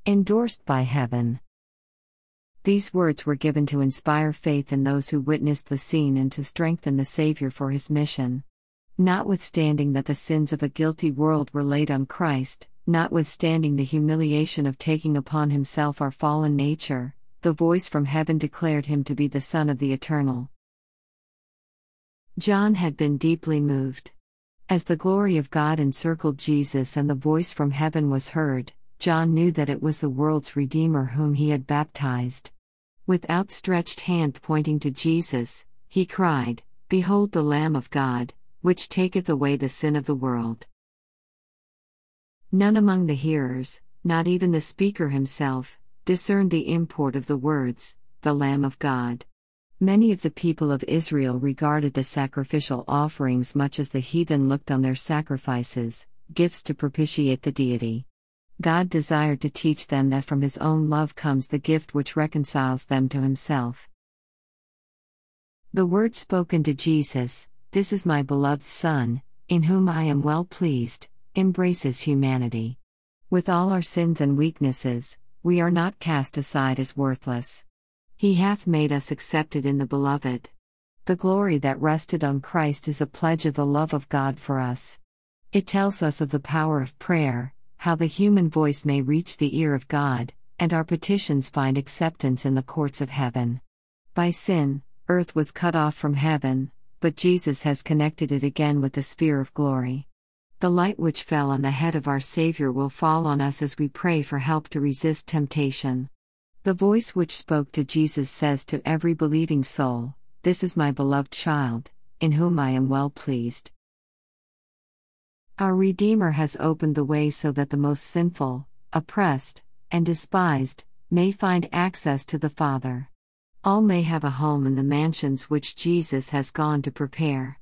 Endorsed by heaven. These words were given to inspire faith in those who witnessed the scene and to strengthen the Savior for his mission. Notwithstanding that the sins of a guilty world were laid on Christ, notwithstanding the humiliation of taking upon himself our fallen nature, the voice from heaven declared him to be the Son of the Eternal. John had been deeply moved. As the glory of God encircled Jesus and the voice from heaven was heard, John knew that it was the world's Redeemer whom he had baptized. With outstretched hand pointing to Jesus, he cried, "Behold the Lamb of God, which taketh away the sin of the world." None among the hearers, not even the speaker himself, discerned the import of the words, "the Lamb of God." Many of the people of Israel regarded the sacrificial offerings much as the heathen looked on their sacrifices, gifts to propitiate the deity. God desired to teach them that from His own love comes the gift which reconciles them to Himself. The word spoken to Jesus, "This is my beloved Son, in whom I am well pleased," embraces humanity. With all our sins and weaknesses, we are not cast aside as worthless. He hath made us accepted in the Beloved. The glory that rested on Christ is a pledge of the love of God for us. It tells us of the power of prayer, how the human voice may reach the ear of God, and our petitions find acceptance in the courts of heaven. By sin, earth was cut off from heaven, but Jesus has connected it again with the sphere of glory. The light which fell on the head of our Savior will fall on us as we pray for help to resist temptation. The voice which spoke to Jesus says to every believing soul, "This is my beloved child, in whom I am well pleased." Our Redeemer has opened the way so that the most sinful, oppressed, and despised may find access to the Father. All may have a home in the mansions which Jesus has gone to prepare.